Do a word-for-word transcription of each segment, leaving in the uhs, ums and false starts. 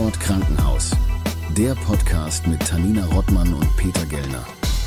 Tatort Krankenhaus. Der Podcast mit Tanina Rottmann und Peter Gellner.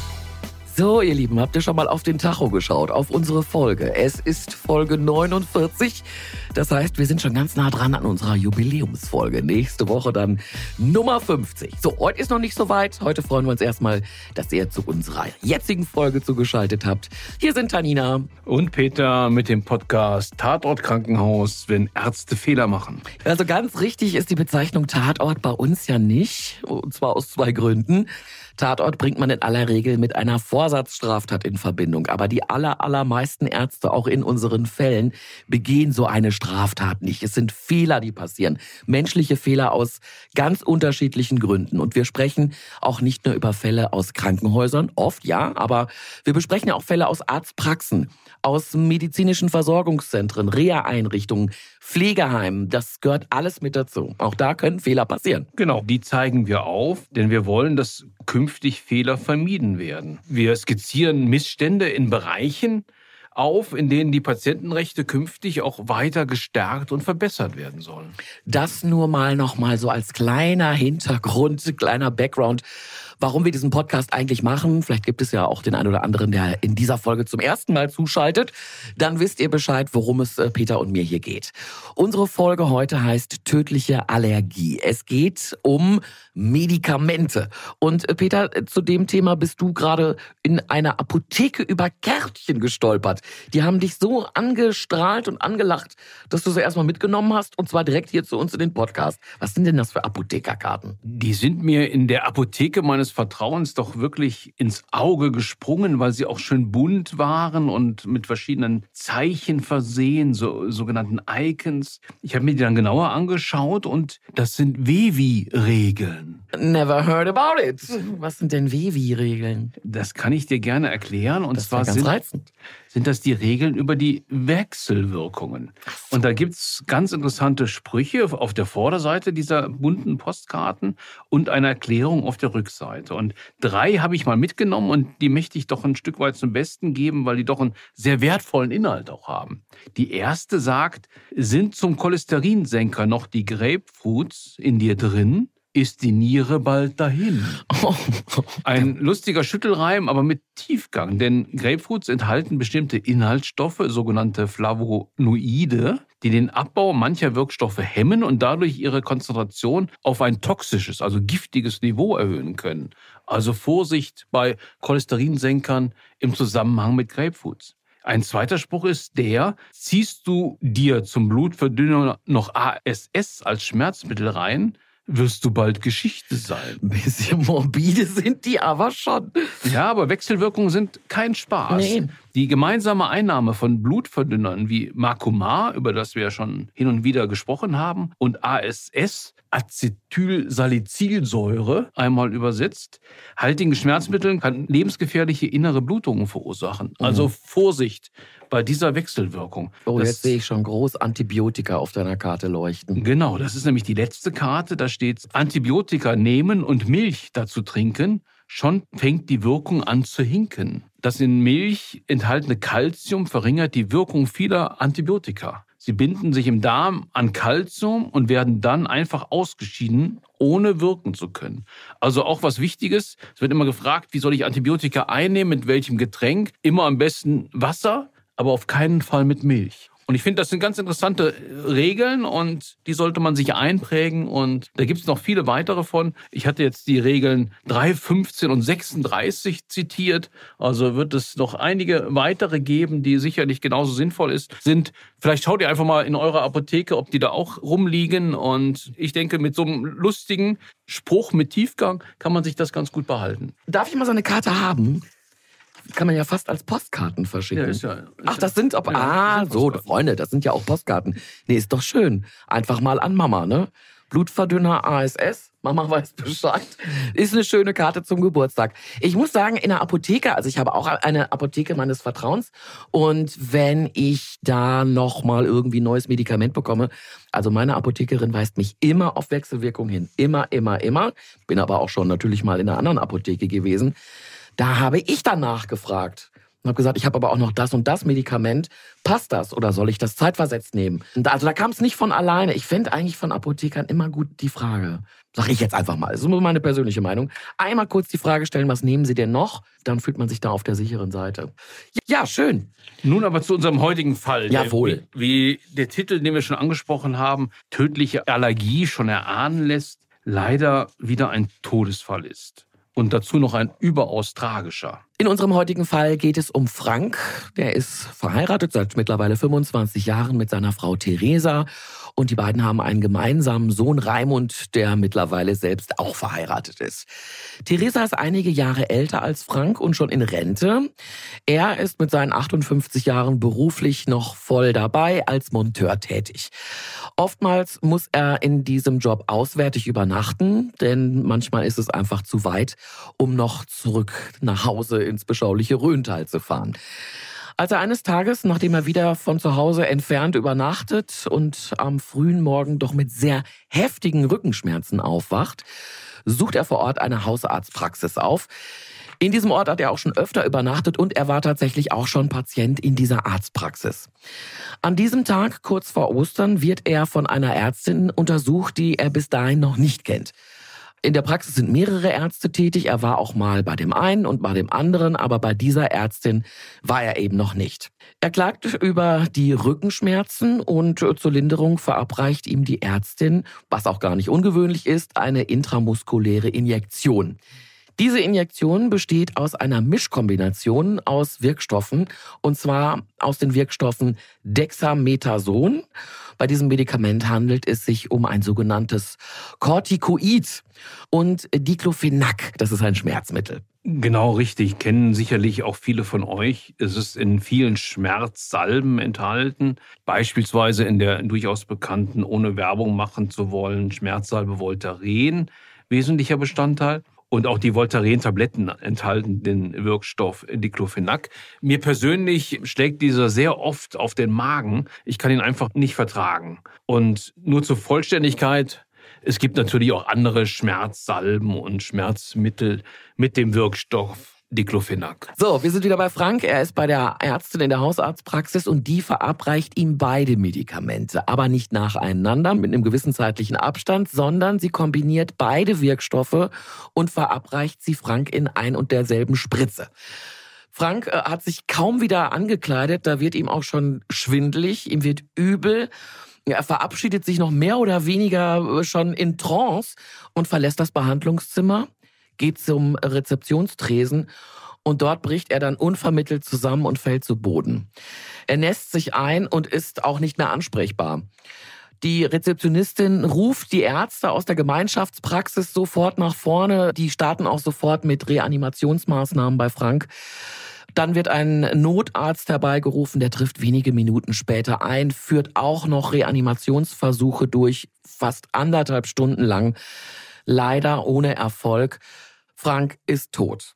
So, ihr Lieben, habt ihr schon mal auf den Tacho geschaut, auf unsere Folge? Es ist Folge neunundvierzig. Das heißt, wir sind schon ganz nah dran an unserer Jubiläumsfolge. Nächste Woche dann Nummer fünfzig. So, heute ist noch nicht so weit. Heute freuen wir uns erstmal, dass ihr zu unserer jetzigen Folge zugeschaltet habt. Hier sind Tanina und Peter mit dem Podcast Tatort Krankenhaus, wenn Ärzte Fehler machen. Also ganz richtig ist die Bezeichnung Tatort bei uns ja nicht. Und zwar aus zwei Gründen. Tatort bringt man in aller Regel mit einer Vorsatzstraftat in Verbindung. Aber die aller, allermeisten Ärzte, auch in unseren Fällen, begehen so eine Straftat nicht. Es sind Fehler, die passieren. Menschliche Fehler aus ganz unterschiedlichen Gründen. Und wir sprechen auch nicht nur über Fälle aus Krankenhäusern, oft ja, aber wir besprechen ja auch Fälle aus Arztpraxen, aus medizinischen Versorgungszentren, Reha-Einrichtungen, Pflegeheimen. Das gehört alles mit dazu. Auch da können Fehler passieren. Genau, die zeigen wir auf, denn wir wollen, dass künftig Fehler vermieden werden. Wir skizzieren Missstände in Bereichen auf, in denen die Patientenrechte künftig auch weiter gestärkt und verbessert werden sollen. Das nur mal noch mal so als kleiner Hintergrund, kleiner Background, warum wir diesen Podcast eigentlich machen. Vielleicht gibt es ja auch den einen oder anderen, der in dieser Folge zum ersten Mal zuschaltet. Dann wisst ihr Bescheid, worum es Peter und mir hier geht. Unsere Folge heute heißt tödliche Allergie. Es geht um Medikamente. Und Peter, zu dem Thema bist du gerade in einer Apotheke über Kärtchen gestolpert. Die haben dich so angestrahlt und angelacht, dass du sie erstmal mitgenommen hast, und zwar direkt hier zu uns in den Podcast. Was sind denn das für Apothekerkarten? Die sind mir in der Apotheke meines Vertrauens doch wirklich ins Auge gesprungen, weil sie auch schön bunt waren und mit verschiedenen Zeichen versehen, so sogenannten Icons. Ich habe mir die dann genauer angeschaut und das sind W V I-Regeln. Never heard about it. Was sind denn W V I-Regeln? Das kann ich dir gerne erklären. Und das zwar ganz sind, reizend. sind das die Regeln über die Wechselwirkungen. So. Und da gibt's ganz interessante Sprüche auf der Vorderseite dieser bunten Postkarten und eine Erklärung auf der Rückseite. Und drei habe ich mal mitgenommen und die möchte ich doch ein Stück weit zum Besten geben, weil die doch einen sehr wertvollen Inhalt auch haben. Die erste sagt, sind zum Cholesterinsenker noch die Grapefruits in dir drin? Ist die Niere bald dahin? Oh. Ein lustiger Schüttelreim, aber mit Tiefgang. Denn Grapefruits enthalten bestimmte Inhaltsstoffe, sogenannte Flavonoide, die den Abbau mancher Wirkstoffe hemmen und dadurch ihre Konzentration auf ein toxisches, also giftiges Niveau erhöhen können. Also Vorsicht bei Cholesterinsenkern im Zusammenhang mit Grapefruits. Ein zweiter Spruch ist der, ziehst du dir zum Blutverdünner noch A S S als Schmerzmittel rein, wirst du bald Geschichte sein. Ein bisschen morbide sind die aber schon. Ja, aber Wechselwirkungen sind kein Spaß. Nee. Die gemeinsame Einnahme von Blutverdünnern wie Marcumar, über das wir ja schon hin und wieder gesprochen haben, und A S S, Acetylsalicylsäure, einmal übersetzt, haltigen Schmerzmitteln kann lebensgefährliche innere Blutungen verursachen. Mhm. Also Vorsicht bei dieser Wechselwirkung. Oh, das, jetzt sehe ich schon groß Antibiotika auf deiner Karte leuchten. Genau, das ist nämlich die letzte Karte. Da steht Antibiotika nehmen und Milch dazu trinken. Schon fängt die Wirkung an zu hinken. Das in Milch enthaltene Calcium verringert die Wirkung vieler Antibiotika. Sie binden sich im Darm an Calcium und werden dann einfach ausgeschieden, ohne wirken zu können. Also auch was Wichtiges, es wird immer gefragt, wie soll ich Antibiotika einnehmen, mit welchem Getränk? Immer am besten Wasser, aber auf keinen Fall mit Milch. Und ich finde, das sind ganz interessante Regeln und die sollte man sich einprägen. Und da gibt es noch viele weitere von. Ich hatte jetzt die Regeln drei, fünfzehn und sechsunddreißig zitiert. Also wird es noch einige weitere geben, die sicherlich genauso sinnvoll ist, sind. Vielleicht schaut ihr einfach mal in eurer Apotheke, ob die da auch rumliegen. Und ich denke, mit so einem lustigen Spruch mit Tiefgang kann man sich das ganz gut behalten. Darf ich mal so eine Karte haben? Kann man ja fast als Postkarten verschicken. Ja, ist ja, ist Ach, das sind aber, ja, ah, sind so, Freunde, das sind ja auch Postkarten. Nee, ist doch schön. Einfach mal an Mama, ne? Blutverdünner A S S, Mama weiß Bescheid. Ist eine schöne Karte zum Geburtstag. Ich muss sagen, in der Apotheke, also ich habe auch eine Apotheke meines Vertrauens, und wenn ich da noch mal irgendwie neues Medikament bekomme, also meine Apothekerin weist mich immer auf Wechselwirkung hin. Immer, immer, immer. Bin aber auch schon natürlich mal in einer anderen Apotheke gewesen. Da habe ich dann nachgefragt. und habe gesagt, ich habe aber auch noch das und das Medikament. Passt das oder soll ich das zeitversetzt nehmen? Und also da kam es nicht von alleine. Ich fände eigentlich von Apothekern immer gut die Frage, sag ich jetzt einfach mal, das ist nur meine persönliche Meinung, einmal kurz die Frage stellen, was nehmen Sie denn noch? Dann fühlt man sich da auf der sicheren Seite. Ja, schön. Nun aber zu unserem heutigen Fall. Jawohl. Der, wie, wie der Titel, den wir schon angesprochen haben, tödliche Allergie schon erahnen lässt, leider wieder ein Todesfall ist. Und dazu noch ein überaus tragischer. In unserem heutigen Fall geht es um Frank. Der ist verheiratet seit mittlerweile fünfundzwanzig Jahren mit seiner Frau Theresa. Und die beiden haben einen gemeinsamen Sohn Raimund, der mittlerweile selbst auch verheiratet ist. Theresa ist einige Jahre älter als Frank und schon in Rente. Er ist mit seinen achtundfünfzig Jahren beruflich noch voll dabei als Monteur tätig. Oftmals muss er in diesem Job auswärtig übernachten, denn manchmal ist es einfach zu weit, um noch zurück nach Hause ins beschauliche Rhöntal zu fahren. Als er eines Tages, nachdem er wieder von zu Hause entfernt übernachtet und am frühen Morgen doch mit sehr heftigen Rückenschmerzen aufwacht, sucht er vor Ort eine Hausarztpraxis auf. In diesem Ort hat er auch schon öfter übernachtet und er war tatsächlich auch schon Patient in dieser Arztpraxis. An diesem Tag, kurz vor Ostern, wird er von einer Ärztin untersucht, die er bis dahin noch nicht kennt. In der Praxis sind mehrere Ärzte tätig. Er war auch mal bei dem einen und bei dem anderen, aber bei dieser Ärztin war er eben noch nicht. Er klagt über die Rückenschmerzen und zur Linderung verabreicht ihm die Ärztin, was auch gar nicht ungewöhnlich ist, eine intramuskuläre Injektion. Diese Injektion besteht aus einer Mischkombination aus Wirkstoffen, und zwar aus den Wirkstoffen Dexamethason. Bei diesem Medikament handelt es sich um ein sogenanntes Corticoid und Diclofenac, das ist ein Schmerzmittel. Genau richtig, kennen sicherlich auch viele von euch. Es ist in vielen Schmerzsalben enthalten, beispielsweise in der durchaus bekannten, ohne Werbung machen zu wollen, Schmerzsalbe Voltaren, wesentlicher Bestandteil. Und auch die Voltaren-Tabletten enthalten den Wirkstoff Diclofenac. Mir persönlich schlägt dieser sehr oft auf den Magen. Ich kann ihn einfach nicht vertragen. Und nur zur Vollständigkeit, es gibt natürlich auch andere Schmerzsalben und Schmerzmittel mit dem Wirkstoff Diclofenac. So, wir sind wieder bei Frank. Er ist bei der Ärztin in der Hausarztpraxis und die verabreicht ihm beide Medikamente. Aber nicht nacheinander mit einem gewissen zeitlichen Abstand, sondern sie kombiniert beide Wirkstoffe und verabreicht sie Frank in ein und derselben Spritze. Frank äh, hat sich kaum wieder angekleidet, da wird ihm auch schon schwindelig, ihm wird übel. Er verabschiedet sich noch mehr oder weniger schon in Trance und verlässt das Behandlungszimmer, geht zum Rezeptionstresen und dort bricht er dann unvermittelt zusammen und fällt zu Boden. Er nässt sich ein und ist auch nicht mehr ansprechbar. Die Rezeptionistin ruft die Ärzte aus der Gemeinschaftspraxis sofort nach vorne. Die starten auch sofort mit Reanimationsmaßnahmen bei Frank. Dann wird ein Notarzt herbeigerufen, der trifft wenige Minuten später ein, führt auch noch Reanimationsversuche durch, fast anderthalb Stunden lang. Leider ohne Erfolg. Frank ist tot.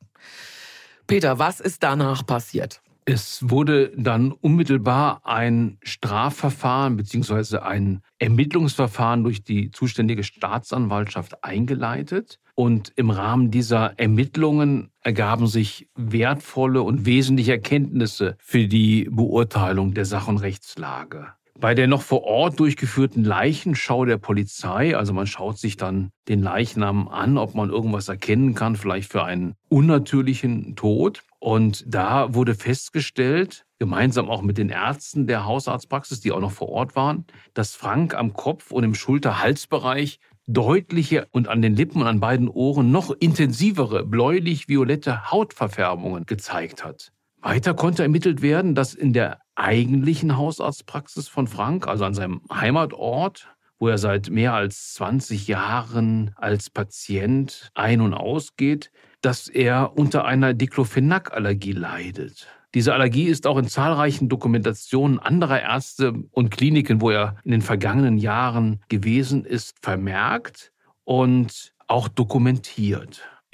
Peter, was ist danach passiert? Es wurde dann unmittelbar ein Strafverfahren bzw. ein Ermittlungsverfahren durch die zuständige Staatsanwaltschaft eingeleitet. Und im Rahmen dieser Ermittlungen ergaben sich wertvolle und wesentliche Erkenntnisse für die Beurteilung der Sach- und Rechtslage. Bei der noch vor Ort durchgeführten Leichenschau der Polizei, also man schaut sich dann den Leichnam an, ob man irgendwas erkennen kann, vielleicht für einen unnatürlichen Tod. Und da wurde festgestellt, gemeinsam auch mit den Ärzten der Hausarztpraxis, die auch noch vor Ort waren, dass Frank am Kopf und im Schulter-Halsbereich deutliche und an den Lippen und an beiden Ohren noch intensivere bläulich-violette Hautverfärbungen gezeigt hat. Weiter konnte ermittelt werden, dass in der eigentlichen Hausarztpraxis von Frank, also an seinem Heimatort, wo er seit mehr als zwanzig Jahren als Patient ein- und ausgeht, dass er unter einer Diclofenac-Allergie leidet. Diese Allergie ist auch in zahlreichen Dokumentationen anderer Ärzte und Kliniken, wo er in den vergangenen Jahren gewesen ist, vermerkt und auch dokumentiert.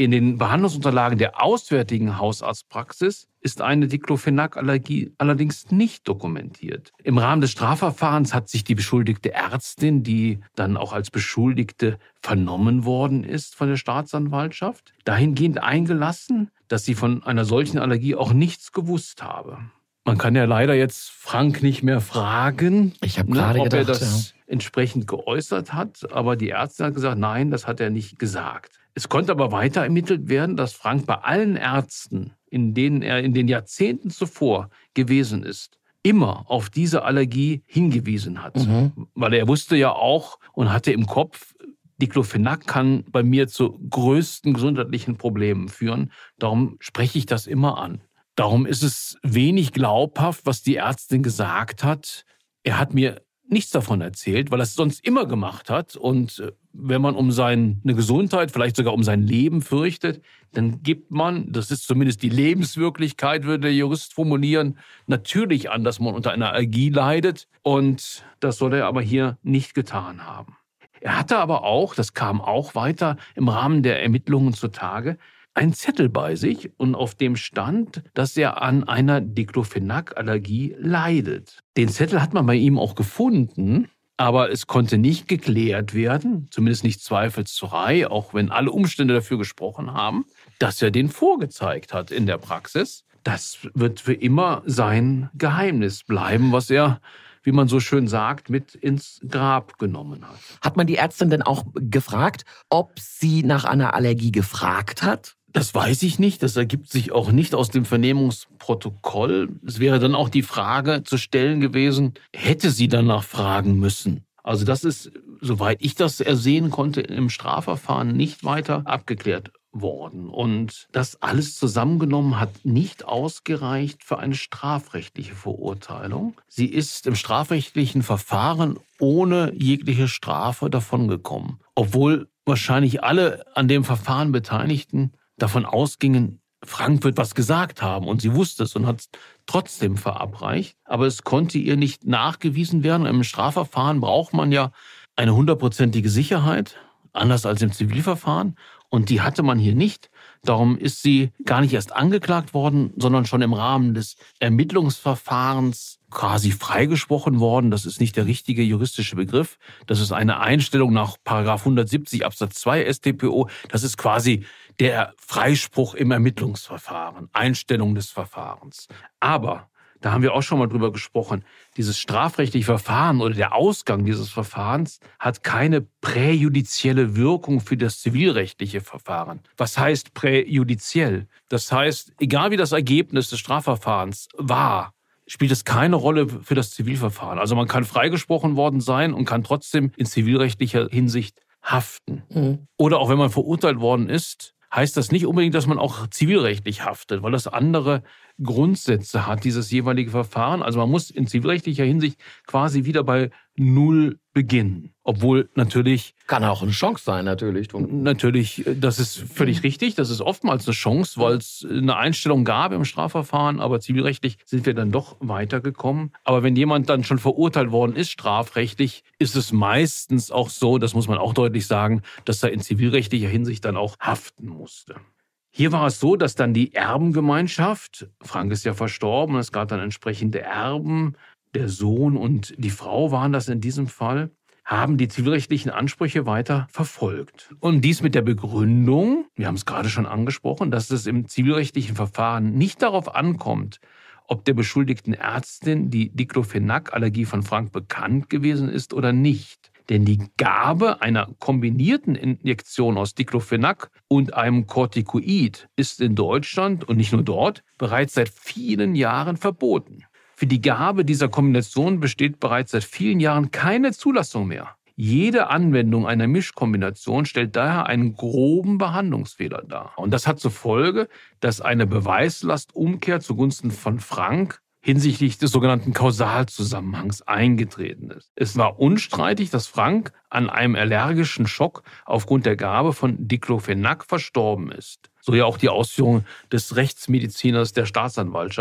In den Behandlungsunterlagen der auswärtigen Hausarztpraxis ist eine Diclofenac-Allergie allerdings nicht dokumentiert. Im Rahmen des Strafverfahrens hat sich die beschuldigte Ärztin, die dann auch als Beschuldigte vernommen worden ist von der Staatsanwaltschaft, dahingehend eingelassen, dass sie von einer solchen Allergie auch nichts gewusst habe. Man kann ja leider jetzt Frank nicht mehr fragen, ich habe ne, gerade ob gedacht, er das ja. entsprechend geäußert hat, aber die Ärztin hat gesagt, nein, das hat er nicht gesagt. Es konnte aber weiter ermittelt werden, dass Frank bei allen Ärzten, in denen er in den Jahrzehnten zuvor gewesen ist, immer auf diese Allergie hingewiesen hat. Mhm. Weil er wusste ja auch und hatte im Kopf, Diclofenac kann bei mir zu größten gesundheitlichen Problemen führen. Darum spreche ich das immer an. Darum ist es wenig glaubhaft, was die Ärztin gesagt hat. Er hat mir nichts davon erzählt, weil er es sonst immer gemacht hat. Und wenn man um seine Gesundheit, vielleicht sogar um sein Leben fürchtet, dann gibt man, das ist zumindest die Lebenswirklichkeit, würde der Jurist formulieren, natürlich an, dass man unter einer Allergie leidet. Und das soll er aber hier nicht getan haben. Er hatte aber auch, das kam auch weiter im Rahmen der Ermittlungen zutage, einen Zettel bei sich und auf dem stand, dass er an einer Diclofenac-Allergie leidet. Den Zettel hat man bei ihm auch gefunden, aber es konnte nicht geklärt werden, zumindest nicht zweifelsfrei, auch wenn alle Umstände dafür gesprochen haben, dass er den vorgezeigt hat in der Praxis. Das wird für immer sein Geheimnis bleiben, was er, wie man so schön sagt, mit ins Grab genommen hat. Hat man die Ärztin denn auch gefragt, ob sie nach einer Allergie gefragt hat? Das weiß ich nicht. Das ergibt sich auch nicht aus dem Vernehmungsprotokoll. Es wäre dann auch die Frage zu stellen gewesen, hätte sie danach fragen müssen? Also das ist, soweit ich das ersehen konnte, im Strafverfahren nicht weiter abgeklärt worden. Und das alles zusammengenommen hat nicht ausgereicht für eine strafrechtliche Verurteilung. Sie ist im strafrechtlichen Verfahren ohne jegliche Strafe davongekommen. Obwohl wahrscheinlich alle an dem Verfahren Beteiligten davon ausgingen, Frank wird was gesagt haben und sie wusste es und hat es trotzdem verabreicht. Aber es konnte ihr nicht nachgewiesen werden. Im Strafverfahren braucht man ja eine hundertprozentige Sicherheit, anders als im Zivilverfahren. Und die hatte man hier nicht. Darum ist sie gar nicht erst angeklagt worden, sondern schon im Rahmen des Ermittlungsverfahrens quasi freigesprochen worden. Das ist nicht der richtige juristische Begriff. Das ist eine Einstellung nach Paragraph hundertsiebzig Absatz zwei S t P O. Das ist quasi der Freispruch im Ermittlungsverfahren, Einstellung des Verfahrens. Aber da haben wir auch schon mal drüber gesprochen, dieses strafrechtliche Verfahren oder der Ausgang dieses Verfahrens hat keine präjudizielle Wirkung für das zivilrechtliche Verfahren. Was heißt präjudiziell? Das heißt, egal wie das Ergebnis des Strafverfahrens war, spielt es keine Rolle für das Zivilverfahren. Also man kann freigesprochen worden sein und kann trotzdem in zivilrechtlicher Hinsicht haften. Mhm. Oder auch wenn man verurteilt worden ist, heißt das nicht unbedingt, dass man auch zivilrechtlich haftet, weil das andere Grundsätze hat, dieses jeweilige Verfahren. Also man muss in zivilrechtlicher Hinsicht quasi wieder bei Null beginnen. Obwohl natürlich... Kann auch eine Chance sein, natürlich. Natürlich, das ist völlig richtig. Das ist oftmals eine Chance, weil es eine Einstellung gab im Strafverfahren, aber zivilrechtlich sind wir dann doch weitergekommen. Aber wenn jemand dann schon verurteilt worden ist, strafrechtlich, ist es meistens auch so, das muss man auch deutlich sagen, dass er in zivilrechtlicher Hinsicht dann auch haften musste. Hier war es so, dass dann die Erbengemeinschaft, Frank ist ja verstorben, es gab dann entsprechende Erben, der Sohn und die Frau waren das in diesem Fall, haben die zivilrechtlichen Ansprüche weiter verfolgt. Und dies mit der Begründung, wir haben es gerade schon angesprochen, dass es im zivilrechtlichen Verfahren nicht darauf ankommt, ob der beschuldigten Ärztin die Diclofenac-Allergie von Frank bekannt gewesen ist oder nicht. Denn die Gabe einer kombinierten Injektion aus Diclofenac und einem Corticoid ist in Deutschland und nicht nur dort bereits seit vielen Jahren verboten. Für die Gabe dieser Kombination besteht bereits seit vielen Jahren keine Zulassung mehr. Jede Anwendung einer Mischkombination stellt daher einen groben Behandlungsfehler dar. Und das hat zur Folge, dass eine Beweislastumkehr zugunsten von Frank hinsichtlich des sogenannten Kausalzusammenhangs eingetreten ist. Es war unstreitig, dass Frank an einem allergischen Schock aufgrund der Gabe von Diclofenac verstorben ist. So ja auch die Ausführung des Rechtsmediziners der Staatsanwaltschaft.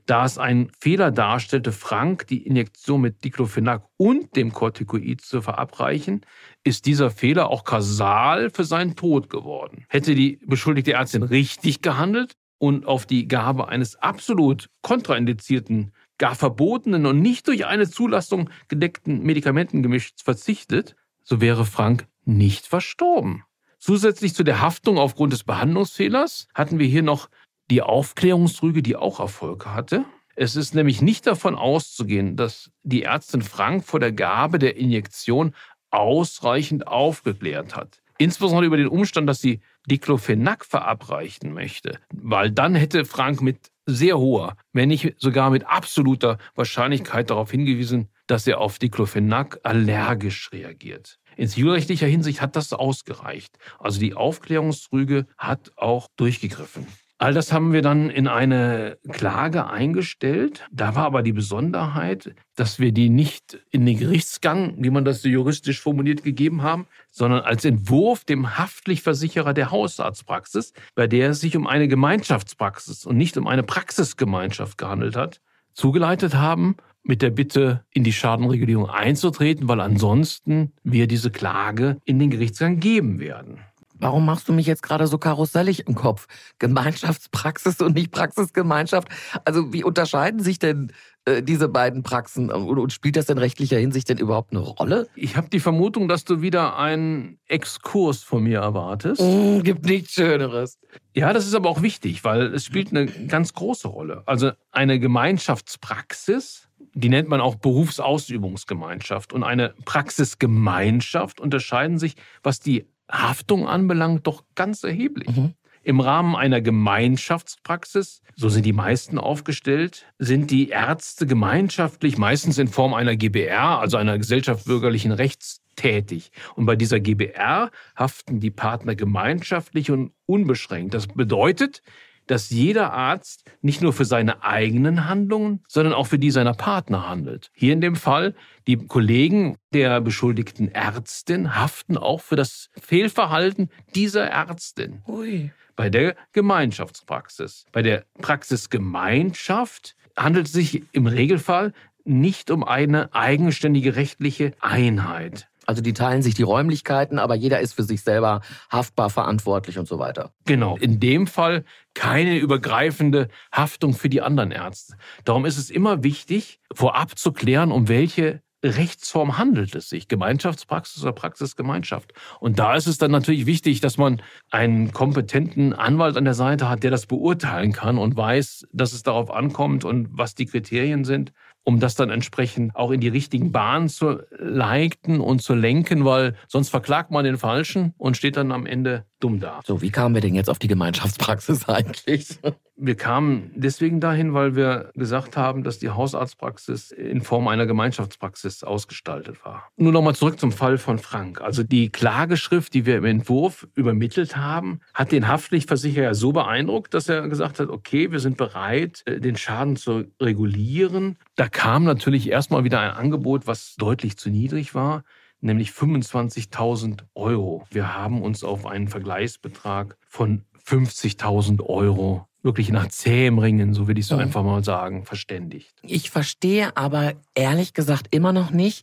Da es einen Fehler darstellte, Frank die Injektion mit Diclofenac und dem Corticoid zu verabreichen, ist dieser Fehler auch kausal für seinen Tod geworden. Hätte die beschuldigte Ärztin richtig gehandelt und auf die Gabe eines absolut kontraindizierten, gar verbotenen und nicht durch eine Zulassung gedeckten Medikamentengemischs verzichtet, so wäre Frank nicht verstorben. Zusätzlich zu der Haftung aufgrund des Behandlungsfehlers hatten wir hier noch die Aufklärungsrüge, die auch Erfolg hatte. Es ist nämlich nicht davon auszugehen, dass die Ärztin Frank vor der Gabe der Injektion ausreichend aufgeklärt hat. Insbesondere über den Umstand, dass sie Diclofenac verabreichen möchte, weil dann hätte Frank mit sehr hoher, wenn nicht sogar mit absoluter Wahrscheinlichkeit darauf hingewiesen, dass er auf Diclofenac allergisch reagiert. In zivilrechtlicher Hinsicht hat das ausgereicht. Also die Aufklärungsrüge hat auch durchgegriffen. All das haben wir dann in eine Klage eingestellt. Da war aber die Besonderheit, dass wir die nicht in den Gerichtsgang, wie man das so juristisch formuliert, gegeben haben, sondern als Entwurf dem Haftpflichtversicherer der Hausarztpraxis, bei der es sich um eine Gemeinschaftspraxis und nicht um eine Praxisgemeinschaft gehandelt hat, zugeleitet haben, mit der Bitte, in die Schadenregulierung einzutreten, weil ansonsten wir diese Klage in den Gerichtsgang geben werden. Warum machst du mich jetzt gerade so karussellig im Kopf? Gemeinschaftspraxis und nicht Praxisgemeinschaft? Also wie unterscheiden sich denn äh, diese beiden Praxen und, und spielt das in rechtlicher Hinsicht denn überhaupt eine Rolle? Ich habe die Vermutung, dass du wieder einen Exkurs von mir erwartest. Mm, gibt nichts Schöneres. Ja, das ist aber auch wichtig, weil es spielt eine ganz große Rolle. Also eine Gemeinschaftspraxis, die nennt man auch Berufsausübungsgemeinschaft, und eine Praxisgemeinschaft unterscheiden sich, was die Haftung anbelangt, doch ganz erheblich. Mhm. Im Rahmen einer Gemeinschaftspraxis, so sind die meisten aufgestellt, sind die Ärzte gemeinschaftlich, meistens in Form einer G B R, also einer Gesellschaft bürgerlichen Rechts, tätig. Und bei dieser G B R haften die Partner gemeinschaftlich und unbeschränkt. Das bedeutet, dass jeder Arzt nicht nur für seine eigenen Handlungen, sondern auch für die seiner Partner handelt. Hier in dem Fall, die Kollegen der beschuldigten Ärztin haften auch für das Fehlverhalten dieser Ärztin. Ui. Bei der Gemeinschaftspraxis. Bei der Praxisgemeinschaft handelt es sich im Regelfall nicht um eine eigenständige rechtliche Einheit. Also die teilen sich die Räumlichkeiten, aber jeder ist für sich selber haftbar, verantwortlich und so weiter. Genau. In dem Fall keine übergreifende Haftung für die anderen Ärzte. Darum ist es immer wichtig, vorab zu klären, um welche Rechtsform handelt es sich, Gemeinschaftspraxis oder Praxisgemeinschaft. Und da ist es dann natürlich wichtig, dass man einen kompetenten Anwalt an der Seite hat, der das beurteilen kann und weiß, dass es darauf ankommt und was die Kriterien sind, um das dann entsprechend auch in die richtigen Bahnen zu leiten und zu lenken, weil sonst verklagt man den Falschen und steht dann am Ende dumm da. So, wie kamen wir denn jetzt auf die Gemeinschaftspraxis eigentlich? Wir kamen deswegen dahin, weil wir gesagt haben, dass die Hausarztpraxis in Form einer Gemeinschaftspraxis ausgestaltet war. Nur noch mal zurück zum Fall von Frank. Also die Klageschrift, die wir im Entwurf übermittelt haben, hat den Haftpflichtversicherer so beeindruckt, dass er gesagt hat, okay, wir sind bereit, den Schaden zu regulieren. Da kam natürlich erstmal wieder ein Angebot, was deutlich zu niedrig war, nämlich fünfundzwanzigtausend Euro. Wir haben uns auf einen Vergleichsbetrag von fünfzigtausend Euro wirklich nach zähem Ringen, so will ich es so einfach mal sagen, verständigt. Ich verstehe aber ehrlich gesagt immer noch nicht,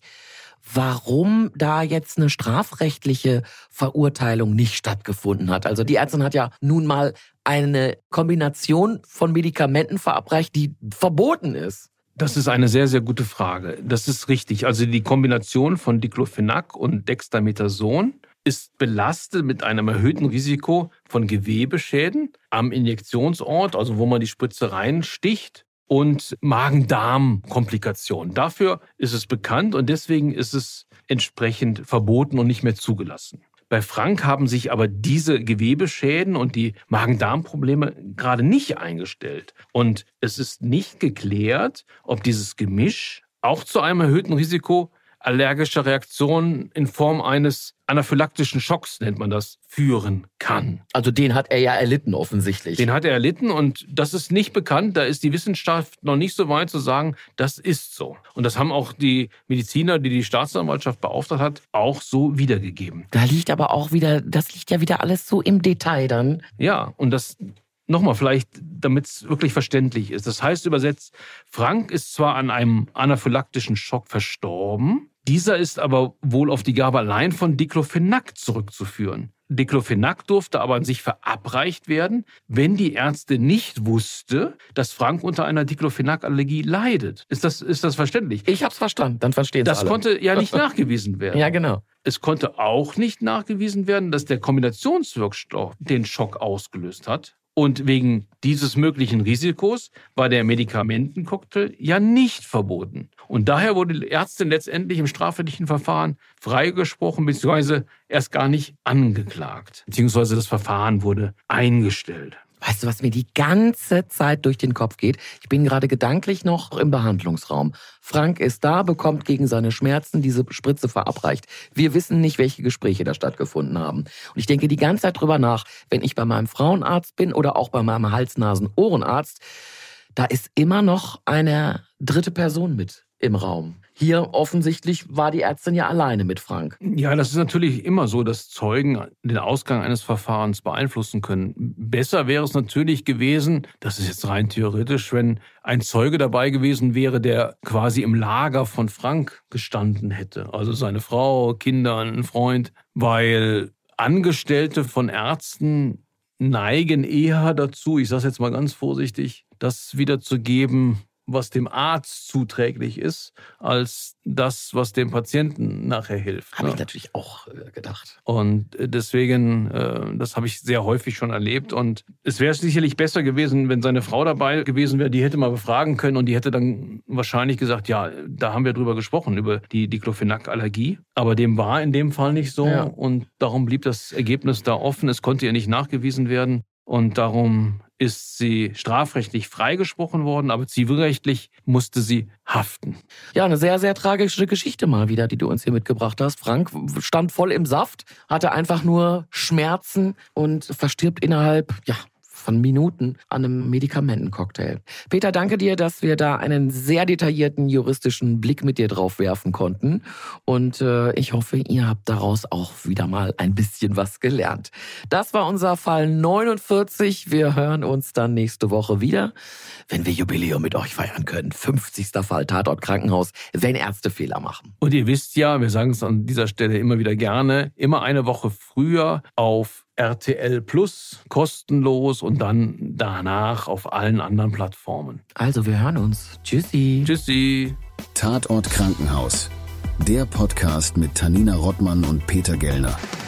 warum da jetzt eine strafrechtliche Verurteilung nicht stattgefunden hat. Also die Ärztin hat ja nun mal eine Kombination von Medikamenten verabreicht, die verboten ist. Das ist eine sehr, sehr gute Frage. Das ist richtig. Also die Kombination von Diclofenac und Dexamethason ist belastet mit einem erhöhten Risiko von Gewebeschäden am Injektionsort, also wo man die Spritze reinsticht, und Magen-Darm-Komplikationen. Dafür ist es bekannt und deswegen ist es entsprechend verboten und nicht mehr zugelassen. Bei Frank haben sich aber diese Gewebeschäden und die Magen-Darm-Probleme gerade nicht eingestellt. Und es ist nicht geklärt, ob dieses Gemisch auch zu einem erhöhten Risiko allergischer Reaktionen in Form eines anaphylaktischen Schocks, nennt man das, führen kann. Also den hat er ja erlitten offensichtlich. Den hat er erlitten und das ist nicht bekannt. Da ist die Wissenschaft noch nicht so weit zu sagen, das ist so. Und das haben auch die Mediziner, die die Staatsanwaltschaft beauftragt hat, auch so wiedergegeben. Da liegt aber auch wieder, das liegt ja wieder alles so im Detail dann. Ja, und das nochmal vielleicht, damit es wirklich verständlich ist. Das heißt übersetzt, Frank ist zwar an einem anaphylaktischen Schock verstorben, dieser ist aber wohl auf die Gabe allein von Diclofenac zurückzuführen. Diclofenac durfte aber an sich verabreicht werden, wenn die Ärzte nicht wusste, dass Frank unter einer Diclofenac-Allergie leidet. Ist das, ist das verständlich? Ich hab's verstanden, dann verstehen Sie alle. Das konnte ja nicht nachgewiesen werden. Ja, genau. Es konnte auch nicht nachgewiesen werden, dass der Kombinationswirkstoff den Schock ausgelöst hat. Und wegen dieses möglichen Risikos war der Medikamentencocktail ja nicht verboten. Und daher wurde die Ärztin letztendlich im strafrechtlichen Verfahren freigesprochen, beziehungsweise erst gar nicht angeklagt. Beziehungsweise das Verfahren wurde eingestellt. Weißt du, was mir die ganze Zeit durch den Kopf geht? Ich bin gerade gedanklich noch im Behandlungsraum. Frank ist da, bekommt gegen seine Schmerzen diese Spritze verabreicht. Wir wissen nicht, welche Gespräche da stattgefunden haben. Und ich denke die ganze Zeit drüber nach, wenn ich bei meinem Frauenarzt bin oder auch bei meinem Hals-Nasen-Ohrenarzt, da ist immer noch eine dritte Person mit im Raum. Hier offensichtlich war die Ärztin ja alleine mit Frank. Ja, das ist natürlich immer so, dass Zeugen den Ausgang eines Verfahrens beeinflussen können. Besser wäre es natürlich gewesen, das ist jetzt rein theoretisch, wenn ein Zeuge dabei gewesen wäre, der quasi im Lager von Frank gestanden hätte. Also seine Frau, Kinder, ein Freund, weil Angestellte von Ärzten neigen eher dazu, ich sage es jetzt mal ganz vorsichtig, das wiederzugeben, was dem Arzt zuträglich ist, als das, was dem Patienten nachher hilft. Habe ne? ich natürlich auch äh, gedacht. Und deswegen, äh, das habe ich sehr häufig schon erlebt. Und es wäre sicherlich besser gewesen, wenn seine Frau dabei gewesen wäre, die hätte mal befragen können und die hätte dann wahrscheinlich gesagt, ja, da haben wir drüber gesprochen, über die Diclofenac-Allergie. Aber dem war in dem Fall nicht so. Ja. Und darum blieb das Ergebnis da offen. Es konnte ihr nicht nachgewiesen werden. Und darum ist sie strafrechtlich freigesprochen worden, aber zivilrechtlich musste sie haften. Ja, eine sehr, sehr tragische Geschichte mal wieder, die du uns hier mitgebracht hast. Frank stand voll im Saft, hatte einfach nur Schmerzen und verstirbt innerhalb, ja, von Minuten an einem Medikamentencocktail. Peter, danke dir, dass wir da einen sehr detaillierten juristischen Blick mit dir drauf werfen konnten. Und äh, ich hoffe, ihr habt daraus auch wieder mal ein bisschen was gelernt. Das war unser Fall neunundvierzig. Wir hören uns dann nächste Woche wieder, wenn wir Jubiläum mit euch feiern können. fünfzigster Fall Tatort Krankenhaus, wenn Ärzte Fehler machen. Und ihr wisst ja, wir sagen es an dieser Stelle immer wieder gerne, immer eine Woche früher auf R T L Plus, kostenlos und dann danach auf allen anderen Plattformen. Also wir hören uns. Tschüssi. Tschüssi. Tatort Krankenhaus. Der Podcast mit Tanina Rottmann und Peter Gellner.